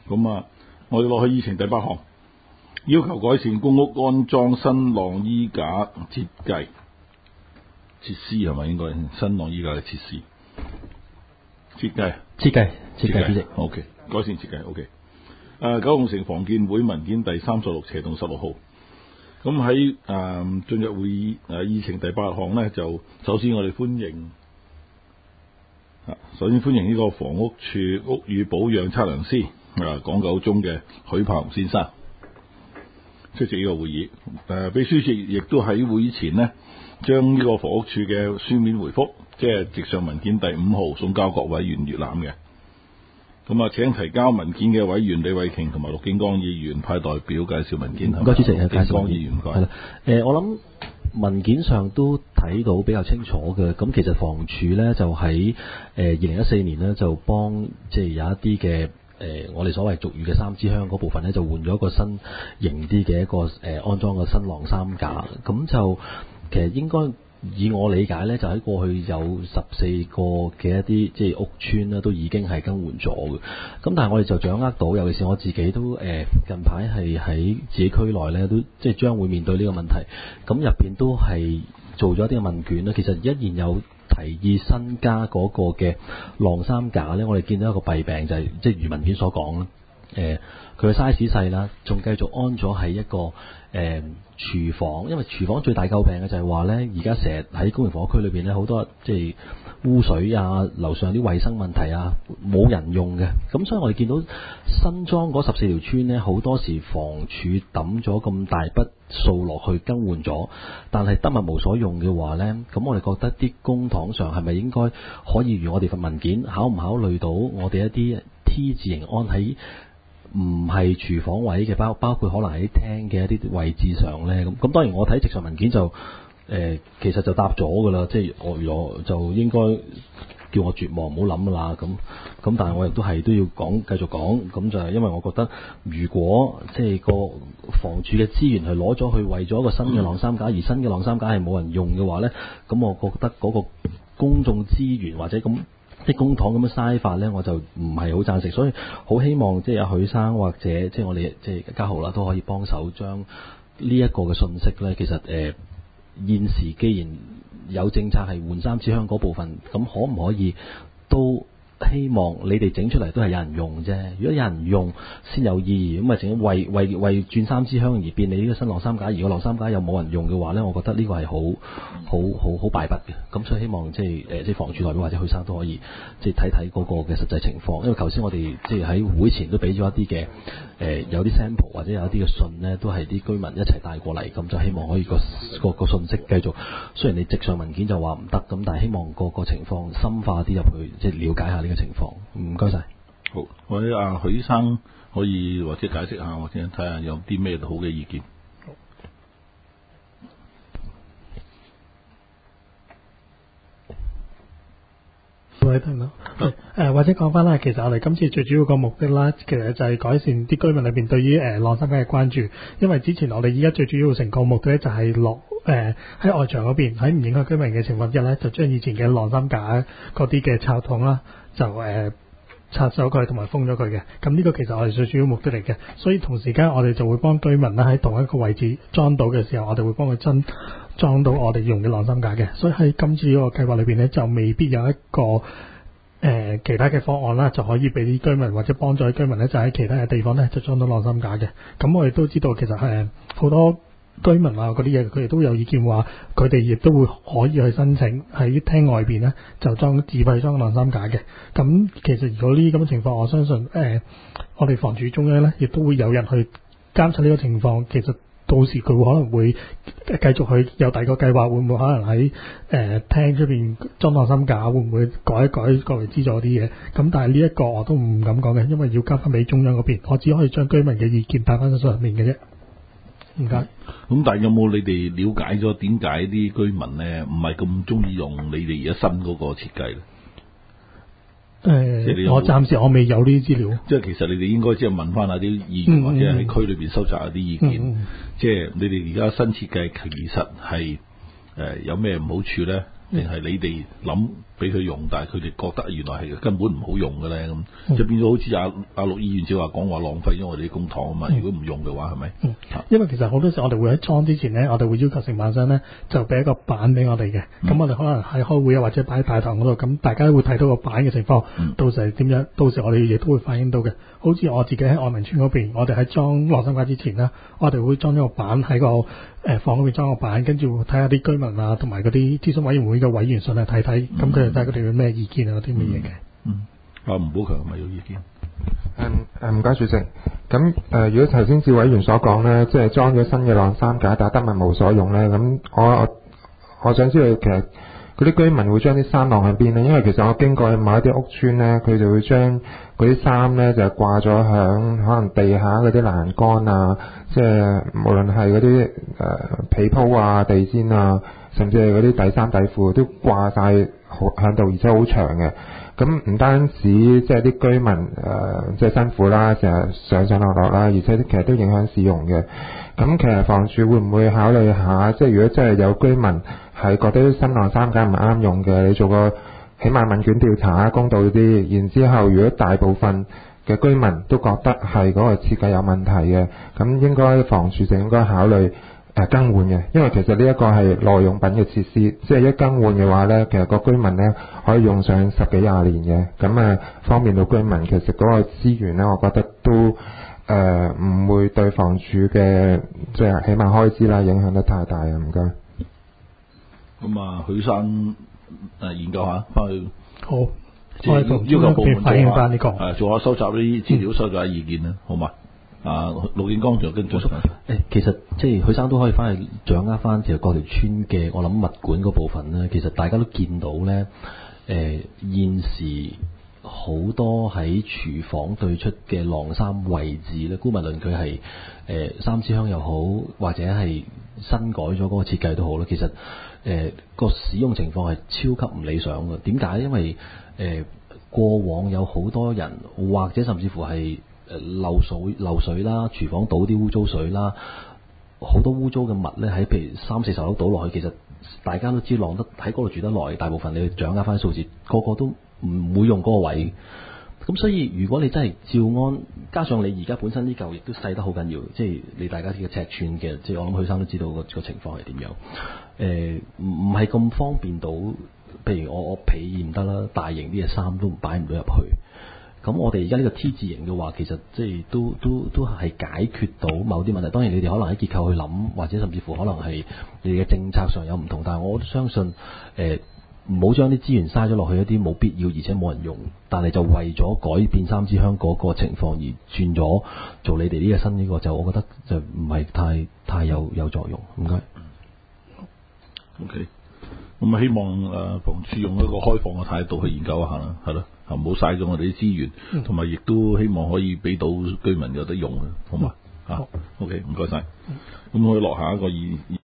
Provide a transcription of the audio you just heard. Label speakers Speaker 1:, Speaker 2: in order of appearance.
Speaker 1: 咁啊，我哋落去議程第8項，要求改善公屋安裝新晾衣架設施係咪應該新晾衣架嘅設施？設計，
Speaker 2: 主席。
Speaker 1: OK， 改善設計 OK。九龍城房建會文件第36/16號。咁喺進入會議議程第8項呢，就首先我哋歡迎呢個房屋署屋宇保養測量師港九中嘅許柏雄先生出席呢個會議。秘書處亦都喺會議前呢，將呢個房屋署嘅書面回覆，即係直上文件第5號送交各委員閱覽嘅。咁啊，請提交文件嘅委員李慧瓊同埋陸景光議員派代表介紹文件。
Speaker 2: 唔該，主席，
Speaker 1: 陸景光議員唔該。
Speaker 2: 係啦，我諗文件上都睇到比較清楚嘅。咁其實房署咧就喺2014年咧就幫即係有一啲嘅我哋所謂俗語嘅3支香嗰部分咧就換咗一個新型啲嘅一個安裝嘅新晾衫架。咁就其實應該以我理解咧，就喺過去有14個嘅一啲即係屋邨咧，都已經係更換咗嘅。咁但係我哋就掌握到，尤其是我自己都近排係喺自己區內咧，都即係將會面對呢個問題。咁入邊都係做咗一啲嘅問卷啦。其實而家現有提議新加嗰個嘅晾衫架咧，我哋見到一個弊病就係、即係如文件所講啦。佢嘅 size 細啦，仲繼續安咗喺一個廚房，因為廚房最大詬病嘅就係話呢，而家成日喺公營房屋區裏邊呢，好多即係污水啊，樓上啲衛生問題啊，冇人用嘅。咁所以我哋見到新裝嗰14條村呢，好多時房署抌咗咁大筆數落去更換咗，但係得物無所用嘅話呢，咁我哋覺得啲公帑上係咪應該可以如我哋份文件考唔考慮到我哋一啲 T 字形安喺唔係廚房位嘅，包括可能喺廳嘅一啲位置上呢。咁當然我睇直上文件就其實就答咗噶啦，即係我就應該叫我絕望唔好諗噶啦。咁但係我亦都要繼續講，咁就係因為我覺得如果即係個房署嘅資源係攞咗去為咗一個新嘅晾衫架，而新嘅晾衫架係冇人用嘅話呢，咁我覺得嗰個公眾資源或者咁即係公帑咁樣嘥法呢，我就唔係好贊成，所以好希望即係阿許生或者即係我哋即係家豪啦，都可以幫手將呢一個嘅信息呢。其實現時既然有政策係換3支香嗰部分，咁可唔可以都希望你哋整出嚟都係有人用啫？如果有人用先有意義，咁啊整為轉3支香而變你呢個新晾衫架，如果晾衫架又冇人用嘅話呢，我覺得呢個係好敗筆嘅。咁所以希望即係房署代表或者許生都可以即係睇嗰個嘅實際情況。因為頭先我哋即係喺會前都俾咗一啲嘅有啲 sample 或者有一啲嘅信呢，都係啲居民一齊帶過嚟，咁就希望可以個信息繼續。雖然你直上文件就話唔得，咁但係希望個情況深化啲入去，即係了解下呢個情況。唔該晒。
Speaker 1: 好，或者阿許生可以或者解釋下，或者睇下有啲咩好嘅意見。
Speaker 3: 各位聽到，或者講翻啦，其實我哋今次最主要個目的啦，其實就係改善啲居民裏邊對於晾衫架嘅關注。因為之前我哋依家最主要成個目的咧，就係喺外牆嗰邊，喺唔影響居民嘅情況之下咧，就將以前嘅晾衫架嗰啲嘅插筒啦，就拆走佢同埋封咗佢嘅。咁呢個其實我哋最主要目的嚟嘅。所以同時間我哋就會幫居民咧喺同一個位置裝到嘅時候，我哋會幫佢裝到我哋用嘅晾衫架嘅。所以喺今次呢個計劃裏邊呢，就未必有一個其他嘅方案啦，就可以俾啲居民或者幫助啲居民呢，就喺其他嘅地方呢，就裝到晾衫架嘅。咁我哋都知道其實好多居民啊嗰啲嘢，佢哋都有意見話，佢哋亦都會可以去申請喺廳外邊呢，就自費裝晾衫架嘅。咁其實如果呢啲咁嘅情況，我相信我哋房署中央呢，亦都會有人去監察呢個情況。其實到時佢會可能會繼續去有第二個計劃，會唔會可能喺廳出邊裝晾衫架，會唔會改一改過嚟資助啲嘢？咁但係呢一個我都唔敢講嘅，因為要交翻俾中央嗰邊，我只可以將居民嘅意見帶翻上面嘅啫。唔該。
Speaker 1: 咁但係有冇你哋了解咗點解啲居民呢唔係咁中意用你哋而家新嗰個設計咧？
Speaker 3: 我暫時我未有呢啲資料。
Speaker 1: 即係其實你哋應該即係問翻下啲議員，或者喺區裏邊收集下啲意見。即係你哋而家新設計其實係有咩唔好處咧？ 定係你哋諗俾佢用，但係佢哋覺得原來係根本唔好用嘅咧咁，即係變咗好似阿陸議員只話講話浪費咗我哋啲公帑啊嘛。如果唔用嘅話係咪？
Speaker 3: 因為其實好多時我哋會喺裝之前咧，我哋會要求承辦商咧就俾一個版俾我哋嘅。咁我哋可能喺開會啊或者擺喺大堂嗰度，咁大家會睇到個版嘅情況，到時係點樣？到時我哋亦都會反映到嘅。好似我自己喺愛民村嗰邊，我哋喺裝晾衫架之前咧，我哋會裝咗個版喺個房嗰邊裝個版，跟住睇下啲居民啊同埋嗰啲諮詢委員會嘅委員信去睇睇，咁佢哋睇下佢哋有咩意見啊嗰啲乜嘢嘅。
Speaker 1: 吳寶強係咪有意見？
Speaker 4: 唔該主席。咁如果頭先志委員所講咧，即係裝咗新嘅晾衫架，但係得物無所用咧，咁我想知道其實嗰啲居民會將啲衫晾喺邊咧？因為其實我經過某一啲屋邨咧，佢就會將嗰啲衫咧就掛咗響可能地下嗰啲欄杆啊，即係無論係嗰啲被鋪啊、地氈啊，甚至係嗰啲底衫底褲都掛晒響度，而且好長嘅。咁唔單止即係啲居民即係辛苦啦，成日上上落落啦，而且其實都影響市容嘅。咁其實房署會唔會考慮下，即係如果真係有居民係覺得啲新晾衫架唔啱用嘅，你做個起碼問卷調查公道啲，然之後如果大部分嘅居民都覺得係嗰個設計有問題嘅，咁應該房署就應該考慮更換嘅，因為其實呢一個係耐用品嘅設施，即係一更換嘅話呢，其實個居民呢可以用上10幾20年嘅，咁方便到居民。其實嗰個資源呢，我覺得都唔會對房署嘅即係起碼開支啦影響得太大啊！唔該。
Speaker 1: 咁許生研究下翻去，
Speaker 3: 好，
Speaker 1: 即係要求部門
Speaker 3: 反映翻呢個，
Speaker 1: 做下收集啲資料，收集下意見啦，好嘛？陸建剛就跟住
Speaker 2: 其實即係許生都可以翻去掌握翻其實各條村嘅我諗物管嗰部分咧，其實大家都見到咧，現時好多喺廚房對出嘅晾衫位置咧，姑勿論佢係三支香又好，或者係新改咗嗰個設計都好啦，其實個使用情況係超級唔理想嘅。點解？因為過往有好多人，或者甚至乎係漏水啦，廚房倒啲污糟水啦，好多污糟嘅物咧喺譬如3、40樓倒落去，其實大家都知晾得喺嗰度住得耐，大部分你去掌握翻數字，個個都唔會用嗰個位。咁所以如果你真係照安，加上你而家本身呢嚿亦都細得好緊要，即係你大家嘅尺寸嘅，即係我諗許生都知道個情況係點樣。唔係咁方便到，譬如我被驗得啦，大型啲嘅衫都擺唔到入去。咁我哋而家呢個 T 字型嘅話，其實即係都係解決到某啲問題。當然你哋可能喺結構去諗，或者甚至乎可能係你哋嘅政策上有唔同，但係我都相信唔好將啲資源嘥咗落去一啲冇必要而且冇人用，但係就為咗改變三支香嗰個情況而轉咗做你哋呢個新呢個，就我覺得就唔係太有作用。唔該。
Speaker 1: OK。咁希望房署用一個開放嘅態度去研究一下啦，係咯，唔好嘥咗我哋啲資源，同埋亦都希望可以俾到居民有得用嘅，好嘛？OK，唔該晒。咁我落下一個